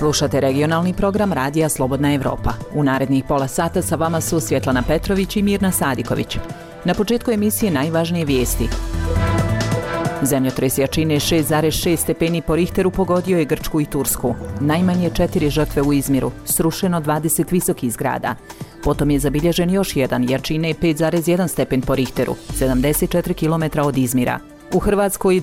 Slušate regionalni program Radija Slobodna Evropa. U narednih pola sata sa vama su Svjetlana Petrović i Mirna Sadiković. Na početku emisije najvažnije vijesti. Zemljotres jačine 6,6 stepeni po Richteru pogodio je Grčku i Tursku. Najmanje 4 žrtve u Izmiru, srušeno 20 visokih zgrada. Potom je zabilježen još jedan jačine 5,1 stepen po Richteru, 74 km od Izmira. U Hrvatskoj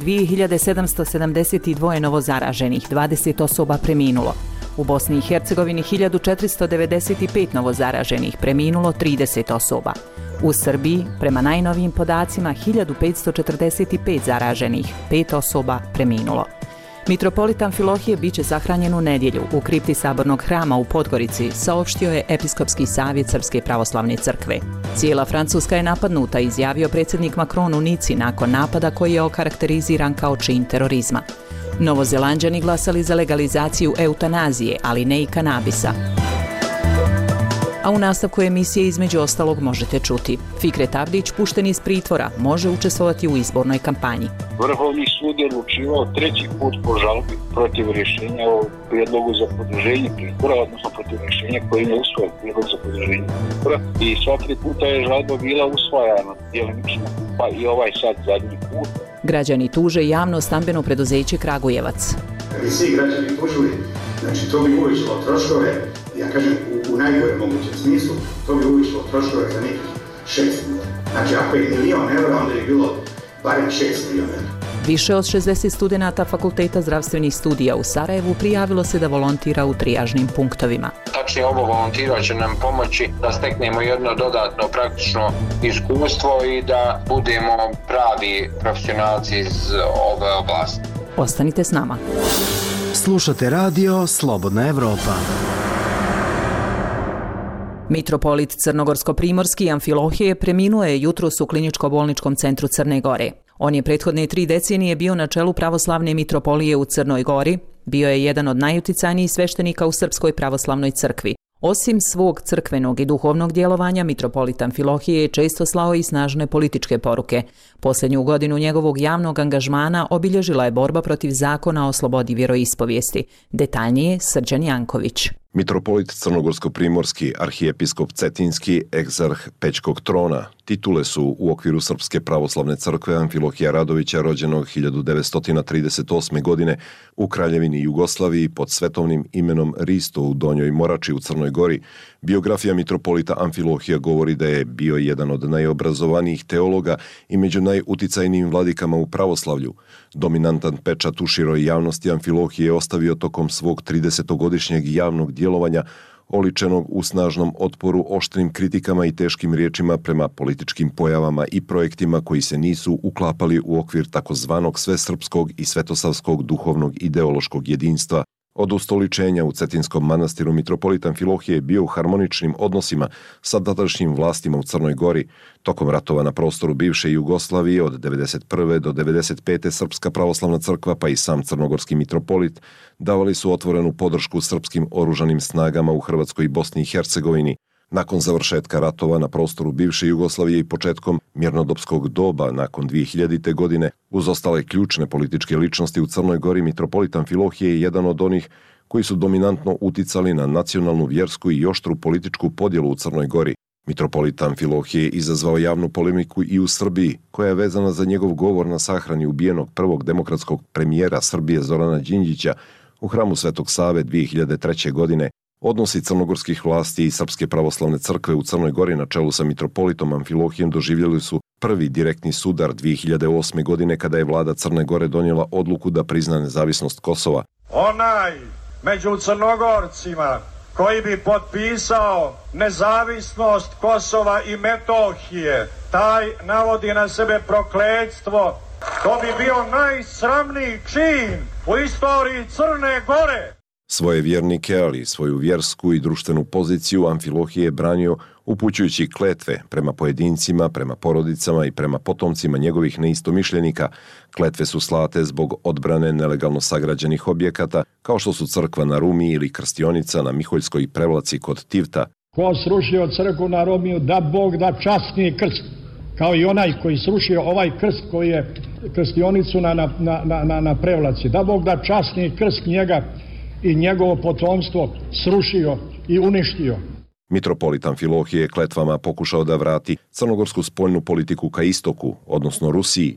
2772 novozaraženih, 20 osoba preminulo. U Bosni i Hercegovini 1495 novozaraženih, preminulo 30 osoba. U Srbiji, prema najnovijim podacima, 1545 zaraženih, 5 osoba preminulo. Mitropolit Amfilohije biće sahranjen u nedjelju u kripti Sabornog hrama u Podgorici, saopštio je Episkopski savjet Srpske pravoslavne crkve. Cijela Francuska je napadnuta, izjavio predsjednik Macron u Nici nakon napada koji je okarakteriziran kao čin terorizma. Novozelanđani glasali za legalizaciju eutanazije, ali ne i kanabisa. A u nastavku emisije između ostalog možete čuti. Fikret Avdić, pušten iz pritvora, može učestvovati u izbornoj kampanji. Vrhovni sud je odlučivao 3. put po žalbi protiv rješenja o prijedlogu za produženje pritvora, odnosno protiv rješenja koji ne usvoje prijedlog za produženje pritvora, i sva 3 puta je žalba bila usvajana djelomično, pa i ovaj sad zadnji put. Građani tuže javno stambeno preduzeće Kragujevac. Kad bi svi građani tužili, znači to bi uvećalo troškove, ja kažem u najgore mogućem smislu, to bi uvećalo troškove za nekih 6 puta. Znači ako je 1.000.000 evra, onda je bilo barem 6 milijuna evra. Više od 60 studenata Fakulteta zdravstvenih studija u Sarajevu prijavilo se da volontira u trijažnim punktovima. Tačnije, ovo volontiranje će nam pomoći da steknemo jedno dodatno praktično iskustvo i da budemo pravi profesionalci iz ove oblasti. Ostanite s nama. Slušate radio Slobodna Evropa. Mitropolit Crnogorsko-primorski Amfilohije preminuo je jutros u Kliničko-bolničkom centru Crne Gore. On je prethodne 3 decenije bio na čelu pravoslavne mitropolije u Crnoj Gori, bio je jedan od najuticajnijih sveštenika u Srpskoj pravoslavnoj crkvi. Osim svog crkvenog i duhovnog djelovanja, mitropolit Amfilohije je često slao i snažne političke poruke. Posljednju godinu njegovog javnog angažmana obilježila je borba protiv zakona o slobodi vjeroispovijesti. Detaljnije Srđan Janković. Mitropolit Crnogorsko-primorski, arhijepiskop Cetinski, egzarh Pećkog trona. Titule su u okviru Srpske pravoslavne crkve Amfilohija Radovića, rođenog 1938. godine u Kraljevini Jugoslaviji pod svetovnim imenom Risto u Donjoj Morači u Crnoj Gori. Biografija mitropolita Amfilohija govori da je bio jedan od najobrazovanijih teologa i među najuticajnijim vladikama u pravoslavlju. Dominantan pečat u široj javnosti Amfilohije je ostavio tokom svog 30-godišnjeg javnog djelovanja, oličenog u snažnom otporu, oštrim kritikama i teškim riječima prema političkim pojavama i projektima koji se nisu uklapali u okvir takozvanog svesrpskog i svetosavskog duhovnog ideološkog jedinstva. Od ustoličenja u Cetinskom manastiru mitropolit Amfilohije je bio u harmoničnim odnosima sa tadašnjim vlastima u Crnoj Gori. Tokom ratova na prostoru bivše Jugoslavije od 1991. do 1995. Srpska pravoslavna crkva pa i sam crnogorski mitropolit davali su otvorenu podršku srpskim oružanim snagama u Hrvatskoj i Bosni i Hercegovini. Nakon završetka ratova na prostoru bivše Jugoslavije i početkom mirnodopskog doba nakon 2000. godine, uz ostale ključne političke ličnosti u Crnoj Gori, mitropolit Amfilohije je jedan od onih koji su dominantno uticali na nacionalnu, vjersku i oštru političku podjelu u Crnoj Gori. Mitropolit Amfilohije izazvao javnu polemiku i u Srbiji, koja je vezana za njegov govor na sahrani ubijenog prvog demokratskog premijera Srbije Zorana Đinđića u hramu Svetog Save 2003. godine. Odnosi crnogorskih vlasti i Srpske pravoslavne crkve u Crnoj Gori na čelu sa mitropolitom Amfilohijem doživjeli su prvi direktni sudar 2008. godine kada je vlada Crne Gore donijela odluku da prizna nezavisnost Kosova. Onaj među Crnogorcima koji bi potpisao nezavisnost Kosova i Metohije, taj navodi na sebe prokletstvo. To bi bio najsramniji čin u istoriji Crne Gore. Svoje vjernike, ali i svoju vjersku i društvenu poziciju Amfilohije je branio upućujući kletve prema pojedincima, prema porodicama i prema potomcima njegovih neistomišljenika. Kletve su slate zbog odbrane nelegalno sagrađenih objekata, kao što su crkva na Rumi ili krstionica na Miholjskoj prevlaci kod Tivta. Ko srušio crkvu na Romiju, da Bog da časni krst, kao i onaj koji srušio ovaj krst koji je krstionicu na prevlaci, da Bog da časni krst njega i njegovo potomstvo srušio i uništio. Mitropolit Amfilohije je kletvama pokušao da vrati crnogorsku spoljnu politiku ka istoku, odnosno Rusiji.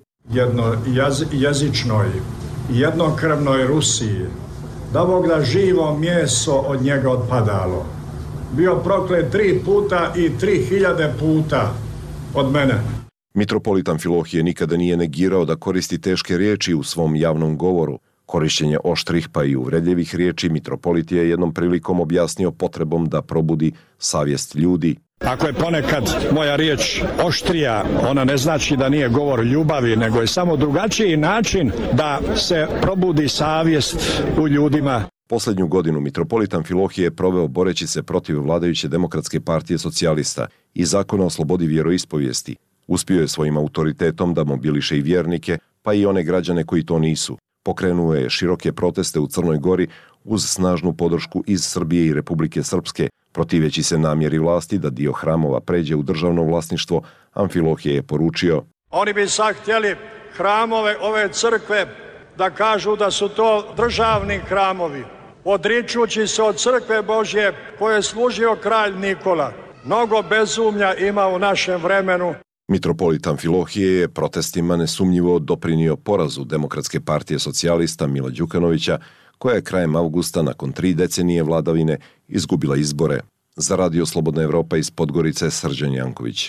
Jednojezičnoj, jednokrvnoj Rusiji, da Bog da živo meso od njega odpadalo. Bio proklet 3 puta i 3000 puta od mene. Mitropolit Amfilohije nikada nije negirao da koristi teške riječi u svom javnom govoru. Korišćenje oštrih pa i uvredljivih riječi mitropolit je jednom prilikom objasnio potrebom da probudi savjest ljudi. Ako je ponekad moja riječ oštrija, ona ne znači da nije govor ljubavi, nego je samo drugačiji način da se probudi savjest u ljudima. Posljednju godinu mitropolit Amfilohije je proveo boreći se protiv vladajuće Demokratske partije socijalista i zakona o slobodi vjeroispovijesti. Uspio je svojim autoritetom da mobiliše i vjernike, pa i one građane koji to nisu. Pokrenuo je široke proteste u Crnoj Gori uz snažnu podršku iz Srbije i Republike Srpske. Protiveći se namjeri vlasti da dio hramova pređe u državno vlasništvo, Amfilohije je poručio: Oni bi sad htjeli hramove ove crkve da kažu da su to državni hramovi, odričući se od crkve Božje koje je služio kralj Nikola. Mnogo bezumlja ima u našem vremenu. Mitropolit Amfilohije je protestima nesumnjivo doprinio porazu Demokratske partije socijalista Mila Đukanovića, koja je krajem avgusta nakon 3 decenije vladavine izgubila izbore. Za Radio Slobodna Evropa iz Podgorice, Srđan Janković.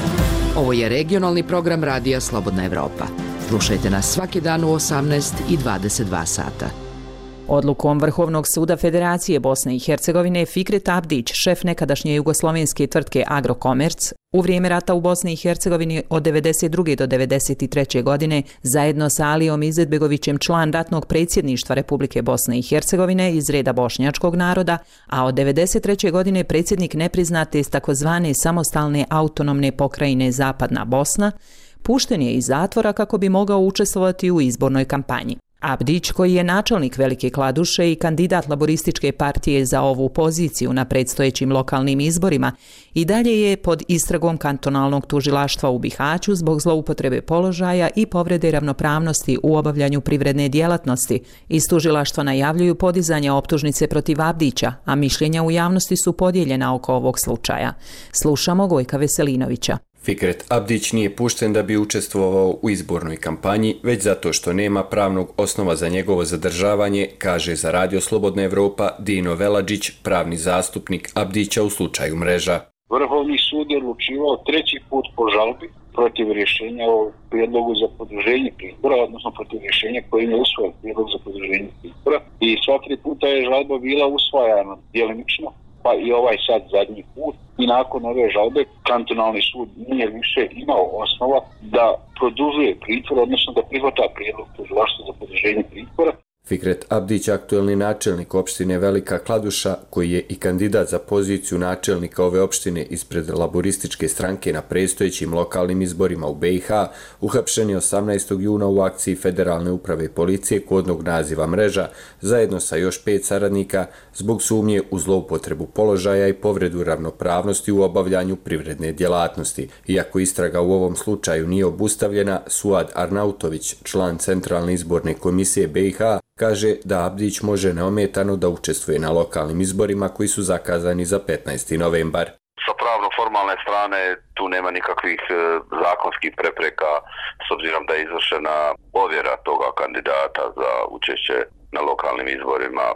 Ovo je regionalni program Radija Slobodna Evropa. Slušajte nas svaki dan u 18 i 22 sata. Odlukom Vrhovnog suda Federacije Bosne i Hercegovine Fikret Abdić, šef nekadašnje jugoslovenske tvrtke Agrokomerc, u vrijeme rata u Bosni i Hercegovini od 1992. do 1993. godine, zajedno sa Alijom Izetbegovićem, član ratnog predsjedništva Republike Bosne i Hercegovine iz reda bošnjačkog naroda, a od 1993. godine predsjednik nepriznate takozvane samostalne autonomne pokrajine Zapadna Bosna, pušten je iz zatvora kako bi mogao učestvovati u izbornoj kampanji. Abdić, koji je načelnik Velike Kladuše i kandidat Laborističke partije za ovu poziciju na predstojećim lokalnim izborima, i dalje je pod istragom kantonalnog tužilaštva u Bihaću zbog zloupotrebe položaja i povrede ravnopravnosti u obavljanju privredne djelatnosti. Iz tužilaštva najavljuju podizanje optužnice protiv Abdića, a mišljenja u javnosti su podijeljena oko ovog slučaja. Slušamo Gojka Veselinovića. Fikret Abdić nije pušten da bi učestvovao u izbornoj kampanji, već zato što nema pravnog osnova za njegovo zadržavanje, kaže za Radio Slobodna Evropa Dino Veladžić, pravni zastupnik Abdića u slučaju Mreža. Vrhovni sud je odlučivao 3. put po žalbi protiv rješenja o prijedlogu za produženje pritvora, odnosno protiv rješenja kojim je usvojen prijedlog za produženje pritvora, i sva 3 puta je žalba bila usvajana djelimično, pa i ovaj sad zadnji put. I nakon ove žalbe kantonalni sud nije više imao osnova da produžuje pritvor, odnosno da prihvata prijedlog tužilaštva za produženje pritvora. Fikret Abdić, aktuelni načelnik opštine Velika Kladuša, koji je i kandidat za poziciju načelnika ove opštine ispred Laborističke stranke na predstojećim lokalnim izborima u BiH, uhapšen je 18. juna u akciji Federalne uprave policije kodnog naziva Mreža, zajedno sa još 5 saradnika zbog sumnje u zloupotrebu položaja i povredu ravnopravnosti u obavljanju privredne djelatnosti. Iako istraga u ovom slučaju nije obustavljena, Suad Arnautović, član Centralne izborne komisije BiH, kaže da Abdić može neometano da učestvuje na lokalnim izborima koji su zakazani za 15. novembar. Sa pravno-formalne strane tu nema nikakvih zakonskih prepreka s obzirom da je izvršena ovjera toga kandidata za učešće na lokalnim izborima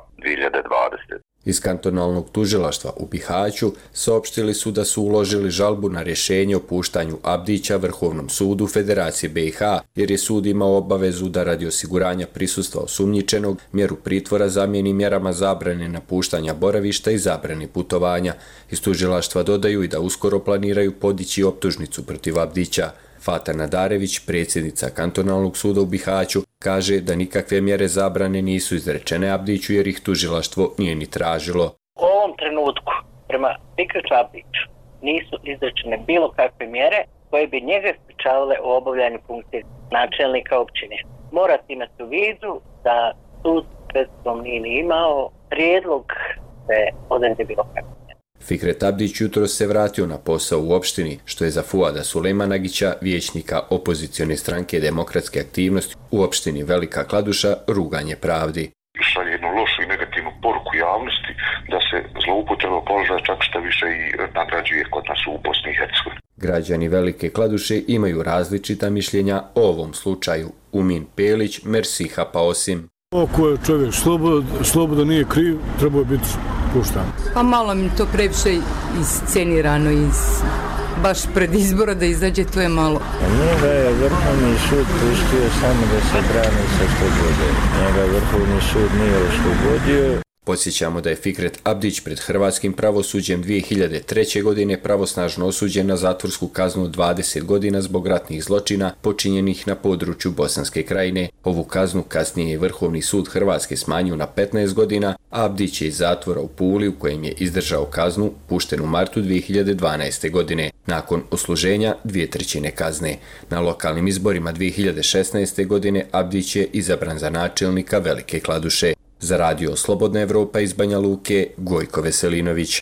2020. Iz kantonalnog tužilaštva u Bihaću saopštili su da su uložili žalbu na rješenje o puštanju Abdića Vrhovnom sudu Federacije BiH, jer je sud imao obavezu da radi osiguranja prisustva osumnjičenog mjeru pritvora zamijeni mjerama zabrane napuštanja boravišta i zabrane putovanja. Iz tužilaštva dodaju i da uskoro planiraju podići optužnicu protiv Abdića. Fata Nadarević, predsjednica kantonalnog suda u Bihaću, kaže da nikakve mjere zabrane nisu izrečene Abdiću jer ih tužilaštvo nije ni tražilo. U ovom trenutku prema Fikretu Abdiću nisu izrečene bilo kakve mjere koje bi njega sprečavale u obavljanju funkcije načelnika općine. Morate imati u vidu da sud pred sobom nije ni imao prijedlog se odredi bilo kakve. Fikret Abdić jutro se vratio na posao u opštini, što je za Fuada Sulejmanagića, vijećnika opozicione stranke Demokratske aktivnosti u opštini Velika Kladuša, ruganje pravdi. Šalje jednu lošu i negativnu poruku javnosti da se zloupotreba položaja čak šta više i nagrađuje kod nas u Bosni i Hercegovini. Građani Velike Kladuše imaju različita mišljenja o ovom slučaju. Umin Pelić, Mersiha Paosim. Ako je čovjek slobodan, nije kriv, treba biti puštan. Pa malo mi to previše iscenirano, baš pred izbora da izađe, to je malo. Njega je Vrhovni sud pustio samo da se brani sa slobode. Njega Vrhovni sud nije oslobodio. Podsjećamo da je Fikret Abdić pred hrvatskim pravosuđem 2003. godine pravosnažno osuđen na zatvorsku kaznu 20 godina zbog ratnih zločina počinjenih na području Bosanske Krajine. Ovu kaznu kasnije je Vrhovni sud Hrvatske smanjio na 15 godina, a Abdić je iz zatvora u Puli, u kojem je izdržao kaznu, pušten u martu 2012. godine, nakon odsluženja 2/3 kazne. Na lokalnim izborima 2016. godine Abdić je izabran za načelnika Velike Kladuše. Za radio Slobodna Evropa iz Banja Luke, Gojko Veselinović.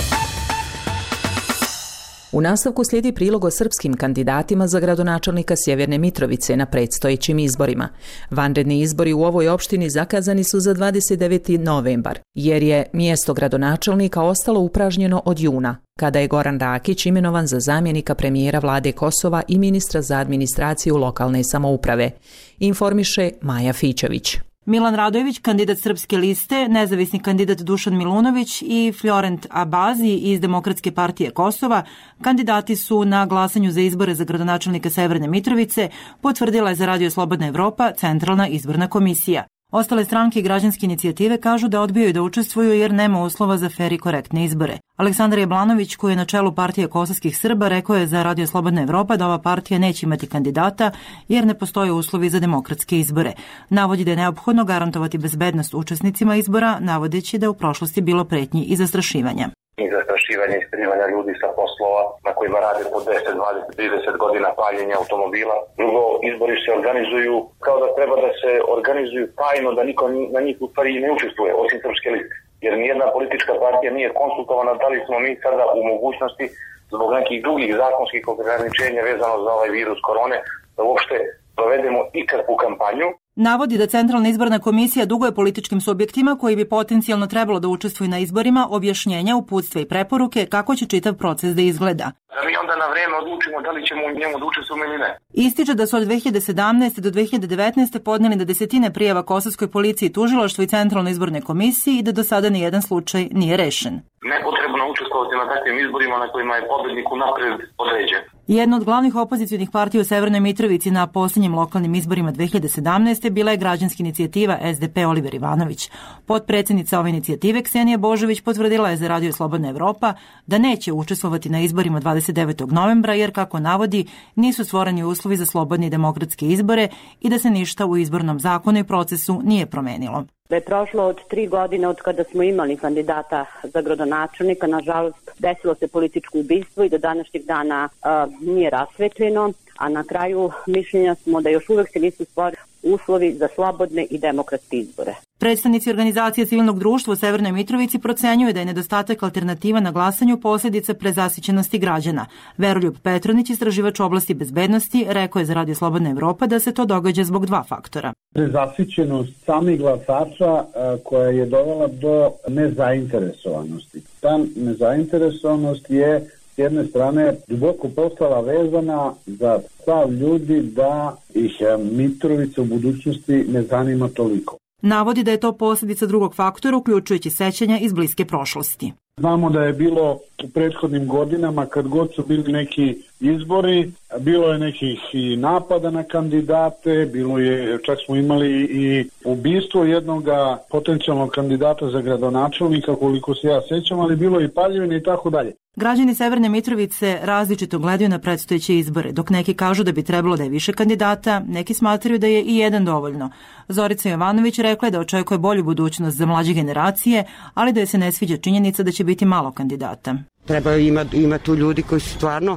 U nastavku slijedi prilog o srpskim kandidatima za gradonačelnika Sjeverne Mitrovice na predstojećim izborima. Vanredni izbori u ovoj opštini zakazani su za 29. novembar, jer je mjesto gradonačelnika ostalo upražnjeno od juna, kada je Goran Rakić imenovan za zamjenika premijera vlade Kosova i ministra za administraciju lokalne samouprave, informiše Maja Fićević. Milan Radojević, kandidat Srpske liste, nezavisni kandidat Dušan Milunović i Florent Abazi iz Demokratske partije Kosova, kandidati su na glasanju za izbore za gradonačelnika Severne Mitrovice, potvrdila je za Radio Slobodna Evropa Centralna izborna komisija. Ostale stranke i građanske inicijative kažu da odbijaju da učestvuju jer nema uslova za fer i korektne izbore. Aleksandar Jablanović, koji je na čelu partije kosovskih Srba, rekao je za Radio Slobodna Evropa da ova partija neće imati kandidata jer ne postoje uslovi za demokratske izbore. Navodi da je neophodno garantovati bezbednost učesnicima izbora, navodeći da je u prošlosti bilo pretnji i zastrašivanja. I zastrašivanje i iskrivanja ljudi sa poslova na kojima rade po 10, 20, 30 godina paljenja automobila. Drugo, izbori se organizuju kao da treba da se organizuju tajno, da niko na njih u stvari ne učestvuje, osim Srpske liste. Jer nijedna politička partija nije konsultovana da li smo mi sada u mogućnosti zbog nekih drugih zakonskih ograničenja vezano za ovaj virus korone da uopšte provedemo ikakvu kampanju. Navodi da Centralna izborna komisija duguje političkim subjektima koji bi potencijalno trebalo da učestvuju na izborima objašnjenja, uputstva i preporuke kako će čitav proces da izgleda. Da mi onda na vreme odlučimo da li ćemo u njemu da učestvujemo ili ne. Ističe da su od 2017. do 2019. podnijeli da desetine prijava Kosovskoj policiji, tužilaštvu i Centralnoj izbornoj komisiji i da do sada nijedan slučaj nije rešen. Nepotrebno učestvovati na takvim izborima na kojima je pobednik unapred određen. Jedna od glavnih opozicionih partija u Severnoj Mitrovici na posljednjim lokalnim izborima 2017. bila je građanska inicijativa SDP Oliver Ivanović. Potpredsjednica ove inicijative Ksenija Božović potvrdila je za Radio Slobodna Evropa da neće učestvovati na izborima 29. novembra jer, kako navodi, nisu stvoreni uslovi za slobodne i demokratske izbore i da se ništa u izbornom zakonu i procesu nije promenilo. Da je prošlo od 3 godine od kada smo imali kandidata za gradonačelnika, nažalost desilo se političko ubistvo i do današnjeg dana nije rasvetljeno, a na kraju mišljenja smo da još uvek se nisu stvorili uslovi za slobodne i demokratske izbore. Predstavnici organizacije civilnog društva u Severnoj Mitrovici procenjuju da je nedostatak alternativa na glasanju posljedica prezasićenosti građana. Veroljub Petronić, istraživač oblasti bezbednosti, rekao je za Radio Slobodna Evropa da se to događa zbog 2 faktora. Prezasićenost samih glasača koja je dovela do nezainteresovanosti. Ta nezainteresovanost je s jedne strane duboko postala vezana za stav ljudi da ih Mitrovica u budućnosti ne zanima toliko. Navodi da je to posljedica drugog faktora, uključujući sećanja iz bliske prošlosti. Znamo da je bilo u prethodnim godinama, kad god su bili neki izbori, bilo je nekih i napada na kandidate, bilo je, čak smo imali i ubistvo jednog potencijalnog kandidata za gradonačelnika, koliko se ja sećam, ali bilo je i paljevine i tako dalje. Građani Severne Mitrovice različito gledaju na predstojeće izbore, dok neki kažu da bi trebalo da je više kandidata, neki smatraju da je i jedan dovoljno. Zorica Jovanović rekla je da očekuje bolju budućnost za mlađe generacije, ali da je se ne sviđa činjenica da će biti malo kandidata. Treba ima tu ljudi koji su stvarno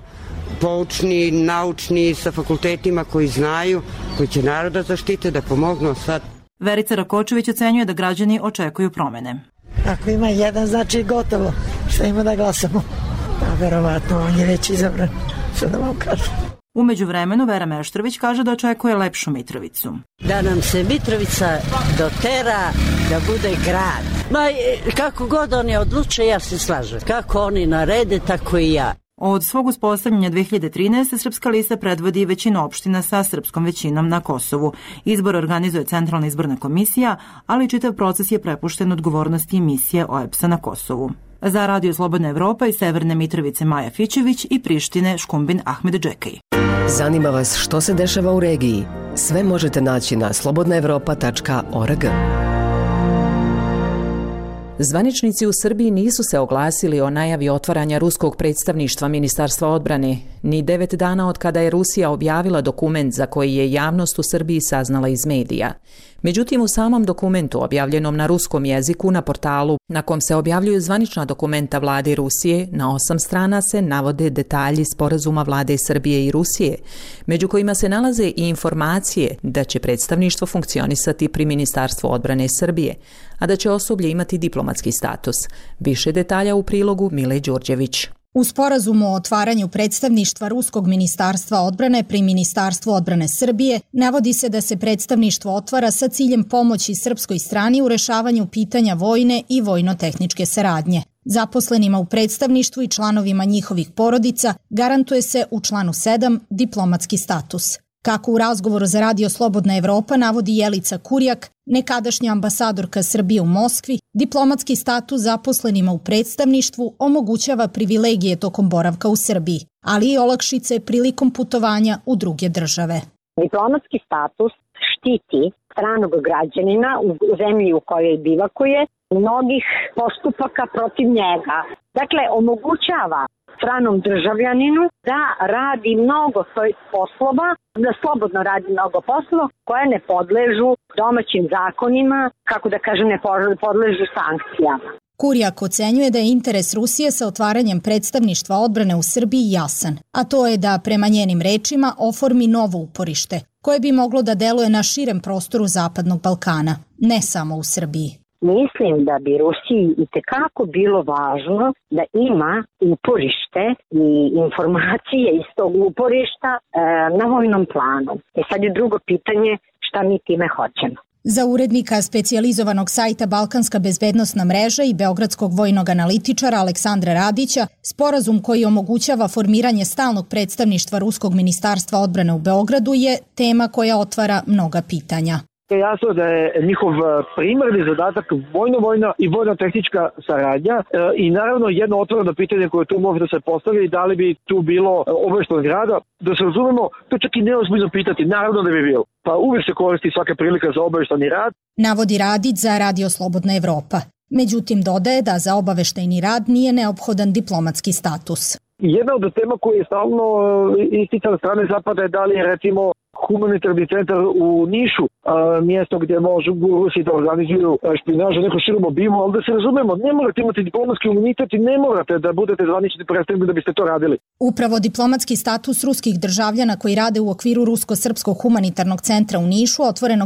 poučni, naučni, sa fakultetima koji znaju, koji će naroda zaštite, da pomognu sad. Verica Rakočević ocenjuje da građani očekuju promene. Ako ima jedan, znači gotovo, što ima da glasamo. A verovatno on je već izabran, što da vam kažem. U međuvremenu Vera Meštrović kaže da očekuje lepšu Mitrovicu. Da nam se Mitrovica dotera da bude grad. Ma kako god oni odluče, ja se slažem. Kako oni narede, tako i ja. Od svog uspostavljanja 2013. Srpska lista predvodi većinu opština sa srpskom većinom na Kosovu. Izbor organizuje Centralna izborna komisija, ali čitav proces je prepušten odgovornosti misije OEBS-a na Kosovu. Za Radio Slobodna Evropa iz Severne Mitrovice Maja Fićević i Prištine Škumbin Ahmed Džekaj. Zanima vas što se dešava u regiji? Sve možete naći na slobodnaevropa.org. Zvaničnici u Srbiji nisu se oglasili o najavi otvaranja ruskog predstavništva Ministarstva odbrane, ni 9 dana od kada je Rusija objavila dokument za koji je javnost u Srbiji saznala iz medija. Međutim, u samom dokumentu objavljenom na ruskom jeziku na portalu na kom se objavljuju zvanična dokumenta vlade Rusije, na 8 strana se navode detalji sporazuma vlade Srbije i Rusije, među kojima se nalaze i informacije da će predstavništvo funkcionisati pri Ministarstvu odbrane Srbije, a da će osoblje imati diplomatski status. Više detalja u prilogu Mile Đurđević. U sporazumu o otvaranju predstavništva Ruskog ministarstva odbrane pri Ministarstvu odbrane Srbije navodi se da se predstavništvo otvara sa ciljem pomoći srpskoj strani u rešavanju pitanja vojne i vojno-tehničke saradnje. Zaposlenima u predstavništvu i članovima njihovih porodica garantuje se u članu 7 diplomatski status. Kako u razgovoru za Radio Slobodna Evropa navodi Jelica Kurjak, nekadašnja ambasadorka Srbije u Moskvi, diplomatski status zaposlenima u predstavništvu omogućava privilegije tokom boravka u Srbiji, ali i olakšice prilikom putovanja u druge države. Diplomatski status štiti stranog građanina u zemlji u kojoj bivakuje mnogih postupaka protiv njega. Dakle, omogućava stranom državljaninu da radi mnogo svojih poslova, da slobodno radi mnogo poslova koje ne podležu domaćim zakonima, kako da kažem, ne podležu sankcijama. Kurjak ocenjuje da je interes Rusije sa otvaranjem predstavništva odbrane u Srbiji jasan, a to je da prema njenim rečima oformi novo uporište, koje bi moglo da deluje na širem prostoru Zapadnog Balkana, ne samo u Srbiji. Mislim da bi Rusiji itekako bilo važno da ima uporište i informacije iz tog uporišta na vojnom planu. I sad je drugo pitanje šta mi time hoćemo. Za urednika specijalizovanog sajta Balkanska bezbednosna mreža i beogradskog vojnog analitičara Aleksandra Radića, sporazum koji omogućava formiranje stalnog predstavništva Ruskog ministarstva odbrane u Beogradu je tema koja otvara mnoga pitanja. Jasno da je njihov primarni zadatak vojno-vojna i vojno-tehnička saradnja i naravno jedno otvoreno pitanje koje tu može da se postavi, da li bi tu bilo obaveštenog rada, da se razumemo, to čak i neozbiljno pitati, naravno da bi bilo. Pa uvijek se koristi svaka prilika za obavešteni rad. Navodi Radić za Radio Slobodna Evropa. Međutim, dodaje da za obaveštajni rad nije neophodan diplomatski status. Jedna od tema koja je stalno isticana strane Zapada je da li je recimo humanitarni centar u Nišu, mjesto gdje možu Rusi da organizuju špinažu neku širom obimu, ali da se razumemo, ne morate imati diplomatski imunitet i ne morate da budete zvanični predstavnik da biste to radili. Upravo diplomatski status ruskih državljana koji rade u okviru Rusko-srpskog humanitarnog centra u Nišu, otvorenog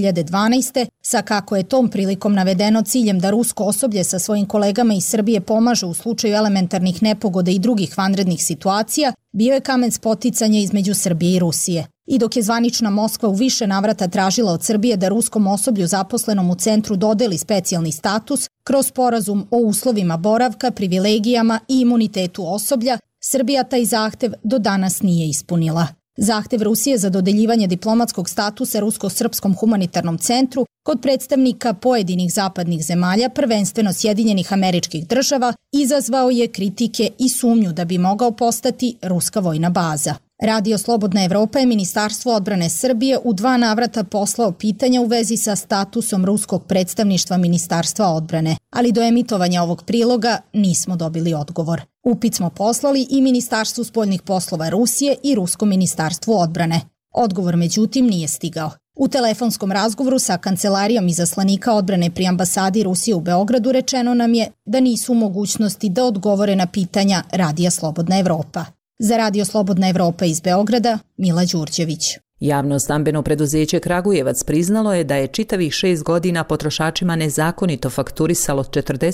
2012. sa kako je tom prilikom navedeno ciljem da rusko osoblje sa svojim kolegama iz Srbije pomaže u slučaju elementarnih nepogoda i drugih vanrednih situacija, bio je kamen spoticanja između Srbije i Rusije. I dok je zvanična Moskva u više navrata tražila od Srbije da ruskom osoblju zaposlenom u centru dodeli specijalni status kroz sporazum o uslovima boravka, privilegijama i imunitetu osoblja, Srbija taj zahtev do danas nije ispunila. Zahtev Rusije za dodeljivanje diplomatskog statusa Rusko-srpskom humanitarnom centru kod predstavnika pojedinih zapadnih zemalja, prvenstveno Sjedinjenih Američkih Država, izazvao je kritike i sumnju da bi mogao postati ruska vojna baza. Radio Slobodna Evropa je Ministarstvo odbrane Srbije u 2 navrata poslao pitanja u vezi sa statusom ruskog predstavništva Ministarstva odbrane, ali do emitovanja ovog priloga nismo dobili odgovor. Upit smo poslali i Ministarstvu spoljnih poslova Rusije i Ruskom ministarstvu odbrane. Odgovor međutim nije stigao. U telefonskom razgovoru sa kancelarijom izaslanika odbrane pri ambasadi Rusije u Beogradu rečeno nam je da nisu u mogućnosti da odgovore na pitanja Radija Slobodna Evropa. Za Radio Slobodna Evropa iz Beograda, Mila Đurđević. Javno stambeno preduzeće Kragujevac priznalo je da je čitavih 6 godina potrošačima nezakonito fakturisalo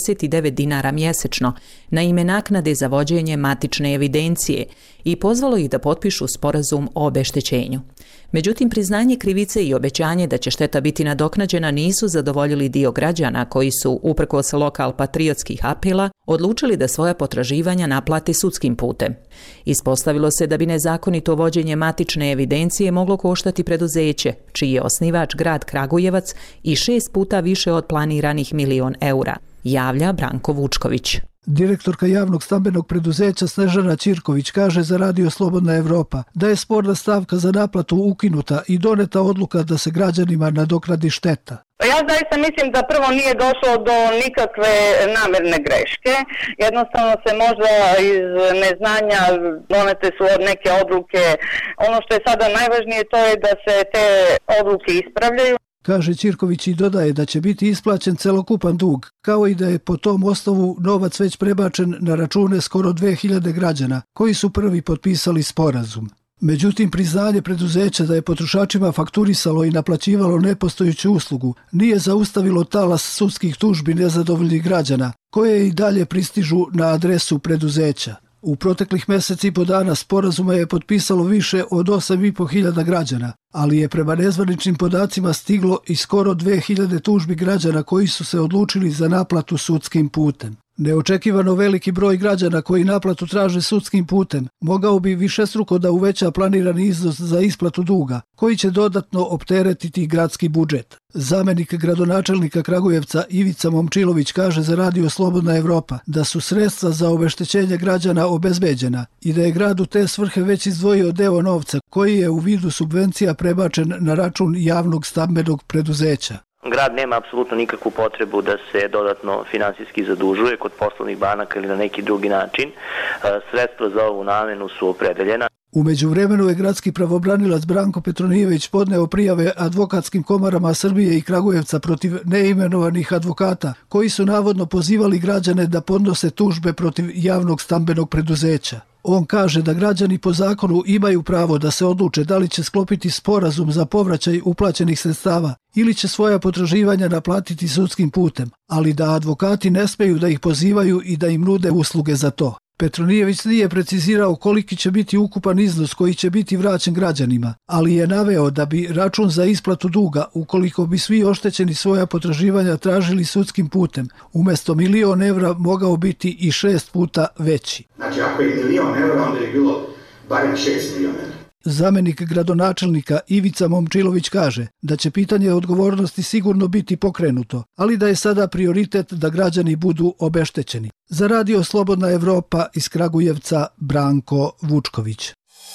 49 dinara mjesečno na ime naknade za vođenje matične evidencije i pozvalo ih da potpišu sporazum o obeštećenju. Međutim, priznanje krivice i obećanje da će šteta biti nadoknađena nisu zadovoljili dio građana koji su, uprkos lokal patriotskih apela, odlučili da svoja potraživanja naplate sudskim putem. Ispostavilo se da bi nezakonito vođenje matične evidencije moglo koštati preduzeće, čiji je osnivač grad Kragujevac, i 6 puta više od planiranih €1.000.000, javlja Branko Vučković. Direktorka javnog stambenog preduzeća Snežana Ćirković kaže za Radio Slobodna Evropa da je sporna stavka za naplatu ukinuta i doneta odluka da se građanima nadoknadi šteta. Ja zaista mislim da prvo nije došlo do nikakve namjerne greške. Jednostavno se možda iz neznanja donete su neke odluke. Ono što je sada najvažnije to je da se te odluke ispravljaju. Kaže Ćirković i dodaje da će biti isplaćen celokupan dug, kao i da je po tom osnovu novac već prebačen na račune skoro 2000 građana koji su prvi potpisali sporazum. Međutim, priznanje preduzeća da je potrošačima fakturisalo i naplaćivalo nepostojeću uslugu nije zaustavilo talas sudskih tužbi nezadovoljnih građana, koje i dalje pristižu na adresu preduzeća. U proteklih mjeseci i po dana sporazuma je potpisalo više od 8.500 građana, ali je prema nezvaničnim podacima stiglo i skoro 2000 tužbi građana koji su se odlučili za naplatu sudskim putem. Neočekivano veliki broj građana koji naplatu traže sudskim putem mogao bi višestruko da uveća planirani iznos za isplatu duga, koji će dodatno opteretiti gradski budžet. Zamenik gradonačelnika Kragujevca Ivica Momčilović kaže za Radio Slobodna Evropa da su sredstva za obeštećenje građana obezbeđena i da je grad u te svrhe već izdvojio deo novca koji je u vidu subvencija prebačen na račun javnog stambenog preduzeća. Grad nema apsolutno nikakvu potrebu da se dodatno finansijski zadužuje kod poslovnih banaka ili na neki drugi način. Sredstva za ovu namjenu su opredeljena. U međuvremenu je gradski pravobranilac Branko Petronijević podneo prijave advokatskim komorama Srbije i Kragujevca protiv neimenovanih advokata, koji su navodno pozivali građane da podnose tužbe protiv javnog stambenog preduzeća. On kaže da građani po zakonu imaju pravo da se odluče da li će sklopiti sporazum za povraćaj uplaćenih sredstava ili će svoja potraživanja naplatiti sudskim putem, ali da advokati ne smeju da ih pozivaju i da im nude usluge za to. Petronijević nije precizirao koliki će biti ukupan iznos koji će biti vraćen građanima, ali je naveo da bi račun za isplatu duga, ukoliko bi svi oštećeni svoja potraživanja tražili sudskim putem, umjesto €1.000.000 mogao biti i 6 puta veći. Znači, ako je €1.000.000, onda je bilo barem 6 miliona. Zamenik gradonačelnika Ivica Momčilović kaže da će pitanje odgovornosti sigurno biti pokrenuto, ali da je sada prioritet da građani budu obeštećeni. Za Radio Slobodna Evropa iz Kragujevca Branko Vučković.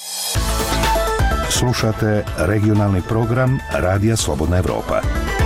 Slušate regionalni program Radija Slobodna Evropa.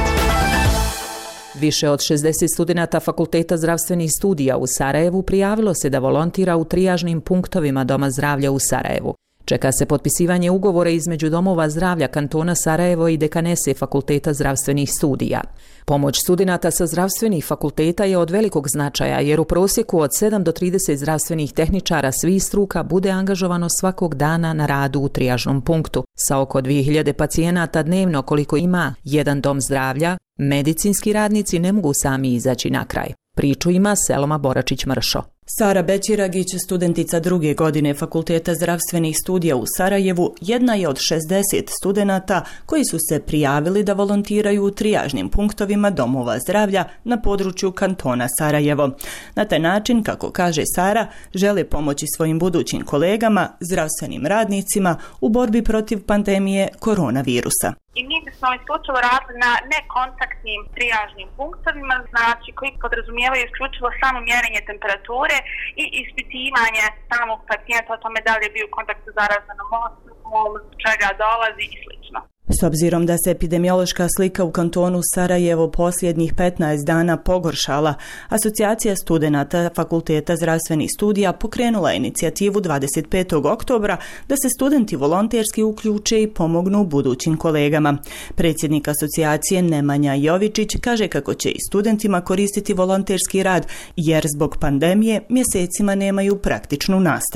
Više od 60 studenata Fakulteta zdravstvenih studija u Sarajevu prijavilo se da volontira u trijažnim punktovima Doma zdravlja u Sarajevu. Čeka se potpisivanje ugovora između Domova zdravlja kantona Sarajevo i dekanese Fakulteta zdravstvenih studija. Pomoć studenata sa zdravstvenih fakulteta je od velikog značaja jer u prosjeku od 7 do 30 zdravstvenih tehničara svih struka bude angažovano svakog dana na radu u trijažnom punktu. Sa oko 2000 pacijenata dnevno koliko ima jedan dom zdravlja, medicinski radnici ne mogu sami izaći na kraj. Priču ima Selma Boračić-Mršo. Sara Bećiragić, studentica 2. godine Fakulteta zdravstvenih studija u Sarajevu, jedna je od 60 studenata koji su se prijavili da volontiraju u trijažnim punktovima domova zdravlja na području kantona Sarajevo. Na taj način, kako kaže Sara, žele pomoći svojim budućim kolegama, zdravstvenim radnicima u borbi protiv pandemije koronavirusa. I mi bismo isključivo radili na nekontaktnim trijažnim punktovima, znači koji podrazumijevaju isključivo samo mjerenje temperature i ispitivanje samog pacijenta o tome da li je bio u kontaktu sa zaraženom osobom, čega dolazi i slično. S obzirom da se epidemiološka slika u kantonu Sarajevo posljednjih 15 dana pogoršala, Asocijacija studenata Fakulteta zdravstvenih studija pokrenula inicijativu 25. oktobra da se studenti volonterski uključe i pomognu budućim kolegama. Predsjednik asocijacije Nemanja Jovičić kaže kako će i studentima koristiti volonterski rad jer zbog pandemije mjesecima nemaju praktičnu nastavu.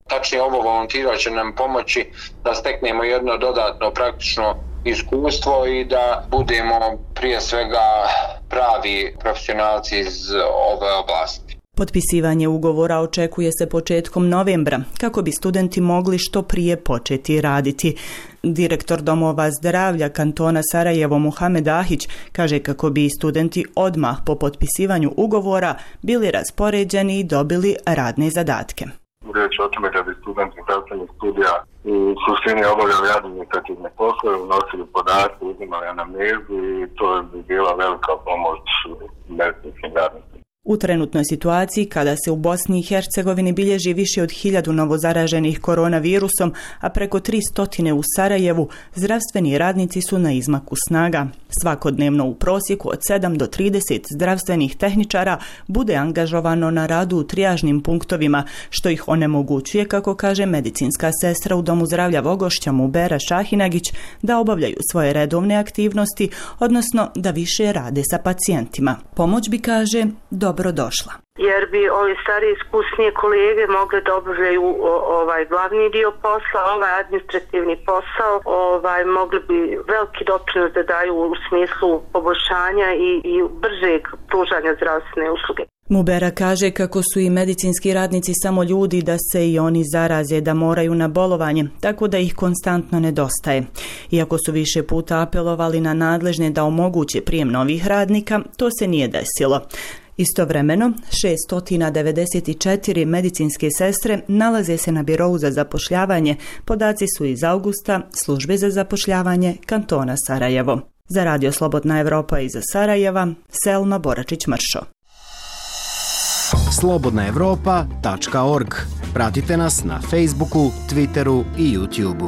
Tačnije, ovo volontiranje će nam pomoći da steknemo jedno dodatno praktično iskustvo i da budemo prije svega pravi profesionalci iz ove oblasti. Potpisivanje ugovora očekuje se početkom novembra, kako bi studenti mogli što prije početi raditi. Direktor domova zdravlja kantona Sarajevo Muhamed Ahić kaže kako bi studenti odmah po potpisivanju ugovora bili raspoređeni i dobili radne zadatke. Riječ o tome da bi studenti zdravstvenih studija u suštini obavljali administrativne poslove, unosili podatke, uzimali anamnezu i to bi bila velika pomoć medicinskim radnicima. U trenutnoj situaciji, kada se u Bosni i Hercegovini bilježi više od 1000 novozaraženih koronavirusom, a preko 300 u Sarajevu, zdravstveni radnici su na izmaku snaga. Svakodnevno u prosjeku od 7 do 30 zdravstvenih tehničara bude angažovano na radu u trijažnim punktovima, što ih onemogućuje, kako kaže medicinska sestra u Domu zdravlja Vogošća Mubera Šahinagić, da obavljaju svoje redovne aktivnosti, odnosno da više rade sa pacijentima. Pomoć bi, kaže, dobro došla. Jer bi ovi stariji iskusnije kolege mogli da obavljaju glavni dio posla, administrativni posao, mogli bi veliki doprinos da daju u smislu poboljšanja i bržeg pružanja zdravstvene usluge. Mubera kaže kako su i medicinski radnici samo ljudi, da se i oni zaraze, da moraju na bolovanje, tako da ih konstantno nedostaje. Iako su više puta apelovali na nadležne da omoguće prijem novih radnika, to se nije desilo. Istovremeno, 694 medicinske sestre nalaze se na birou za zapošljavanje. Podaci su iz augusta službe za zapošljavanje kantona Sarajevo. Za Radio Slobodna Evropa iz Sarajeva, Selma Boračić-Mršo. slobodnaevropa.org. Pratite nas na Facebooku, Twitteru i YouTubeu.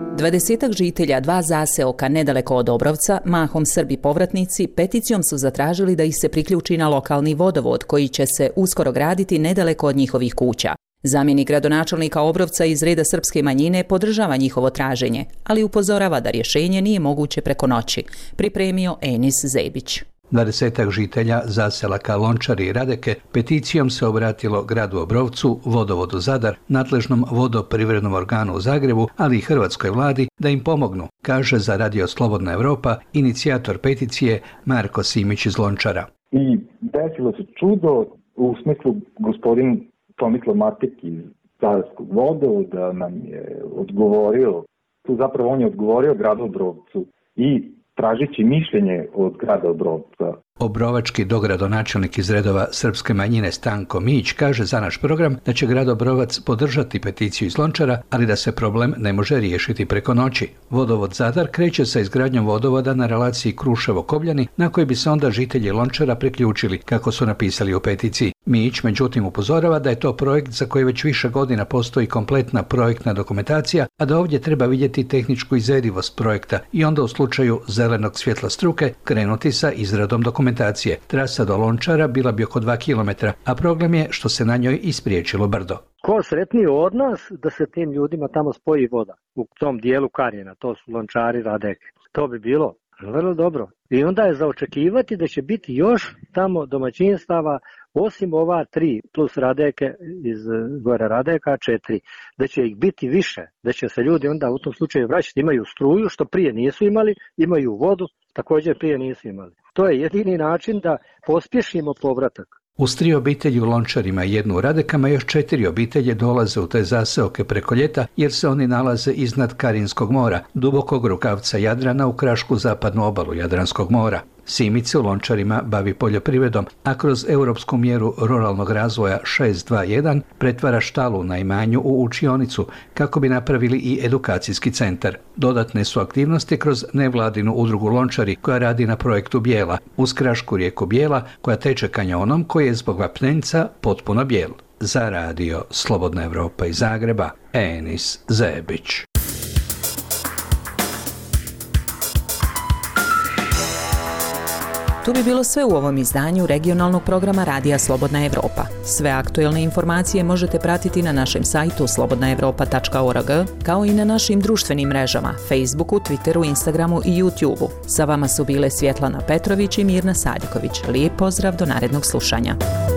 20 žitelja 2 zaseoka nedaleko od Obrovca, mahom Srbi povratnici, peticijom su zatražili da ih se priključi na lokalni vodovod koji će se uskoro graditi nedaleko od njihovih kuća. Zamjenik gradonačelnika Obrovca iz reda srpske manjine podržava njihovo traženje, ali upozorava da rješenje nije moguće preko noći. Pripremio Enis Zebić. 20 žitelja zaselaka Lončari i Radeke peticijom se obratilo gradu Obrovcu, vodovodu Zadar, nadležnom vodoprivrednom organu u Zagrebu, ali i hrvatskoj vladi da im pomognu, kaže za Radio Slobodna Evropa inicijator peticije Marko Simić iz Lončara. I desilo se čudo u smislu gospodin Tomislav Matik iz Zadarskog vodovoda nam je odgovorio, tu zapravo on je odgovorio gradu Obrovcu i tražići mišljenje od grada Obrovca. Obrovački dogradonačelnik iz redova srpske manjine Stanko Mić kaže za naš program da će grad Obrovac podržati peticiju iz Lončara, ali da se problem ne može riješiti preko noći. Vodovod Zadar kreće sa izgradnjom vodovoda na relaciji Kruševo-Kobljani, na koji bi se onda žitelji Lončara priključili, kako su napisali u peticiji. Mić međutim upozorava da je to projekt za koji već više godina postoji kompletna projektna dokumentacija, a da ovdje treba vidjeti tehničku izvedivost projekta i onda u slučaju zelenog svjetla struke krenuti sa izradom dokumentacije. Trasa do Lončara bila bi oko 2 km, a problem je što se na njoj ispriječilo brdo. Ko sretniji od nas da se tim ljudima tamo spoji voda u tom dijelu Karjena, to su Lončari, Radeke. To bi bilo vrlo dobro. I onda je za očekivati da će biti još tamo domaćinstava, osim ova 3 plus Radeke iz gore Radeka 4, da će ih biti više, da će se ljudi onda u tom slučaju vraćati, imaju struju što prije nisu imali, imaju vodu, također prije nisu imali. To je jedini način da pospješimo povratak. Uz 3 obitelji u Lončarima i 1 u Radekama još 4 obitelje dolaze u te zaseoke preko ljeta jer se oni nalaze iznad Karinskog mora, dubokog rukavca Jadrana u krašku zapadnu obalu Jadranskog mora. Simić se u Lončarima bavi poljoprivredom, a kroz europsku mjeru ruralnog razvoja 621 pretvara štalu na imanju u učionicu kako bi napravili i edukacijski centar. Dodatne su aktivnosti kroz nevladinu udrugu Lončari koja radi na projektu Bijela, uz krašku rijeku Bijela koja teče kanjonom koji je zbog vapnenca potpuno bijel. Za Radio Slobodna Evropa iz Zagreba, Enis Zebić. To bi bilo sve u ovom izdanju regionalnog programa Radija Slobodna Evropa. Sve aktuelne informacije možete pratiti na našem sajtu slobodnaevropa.org, kao i na našim društvenim mrežama, Facebooku, Twitteru, Instagramu i YouTubeu. Sa vama su bile Svjetlana Petrović i Mirna Sadiković. Lijep pozdrav, do narednog slušanja.